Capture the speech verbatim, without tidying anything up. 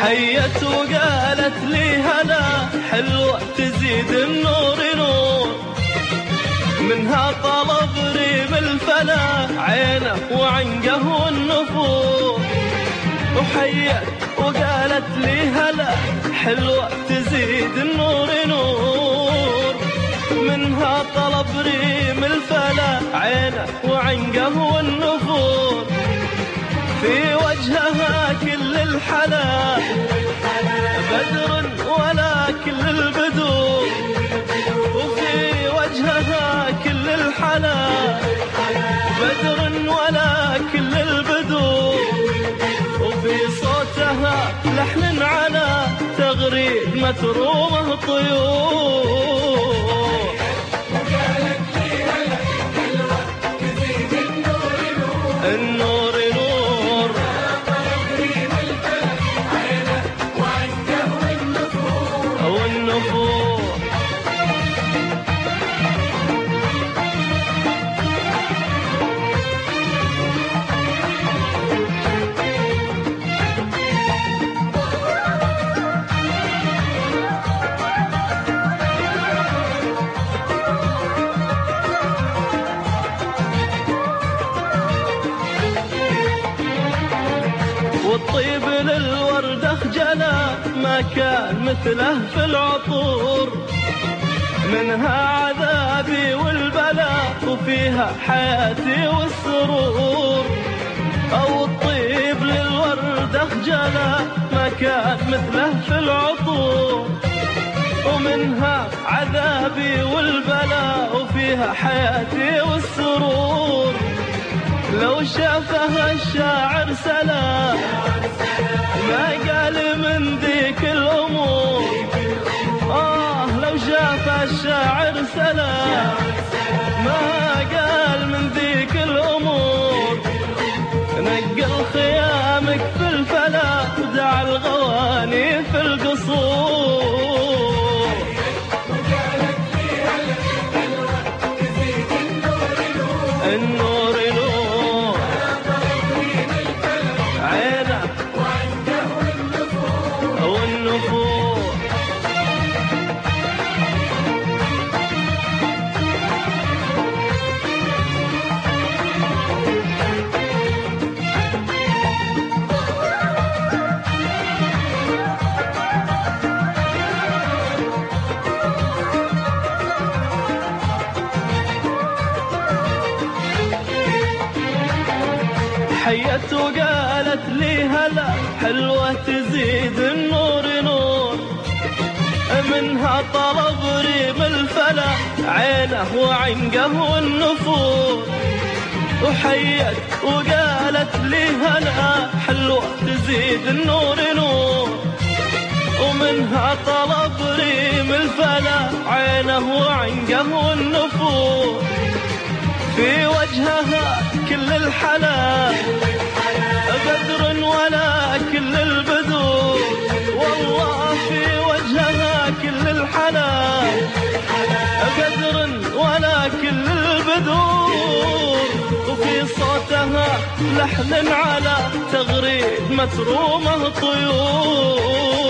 حيت وقالت لي هلا حلوة تزيد النور نور، منها طلب ريم الفلا عينه وعنقه والنفور. وحيت وقالت لي هلا حلوة تزيد النور نور، منها طلب ريم الفلا عينه وعنقه والنفور. في وجهها كل الحلا بدر ولا كل البدور، وفي وجهها كل الحلا بدر ولا كل البدور. وفي صوتها لحن على تغريد مترومه طيور. النور نور والنفور. والطيب للوردة خجلا ما كان مثله في العطور، منها عذابي والبلاء وفيها حياتي والسرور. أو الطيب للوردة خجلا ما كان مثله في العطور، ومنها عذابي والبلاء وفيها حياتي والسرور. لو شافها الشاعر سلام ما قال من ذيك الأمور. آه لو شافها الشاعر سلام ما قال من ذيك الأمور. نقل خيامك في الفلا ودع الغواني في القصور. النور نور عينه والنفور. حيت وقالت لي هلا حلوة تزيد النور نور، منها طلب ريم الفلا عينه وعنقه والنفور. وحيت وقالت لي هلا حلوة تزيد النور نور، ومنها طلب ريم الفلا عينه وعنقه والنفور. في وجهها كل الحلا بدر ولا كل البدور. والله في وجهها كل الحلا بدر ولا كل البدور. وفي صوتها لحن على تغريد مترومه طيور.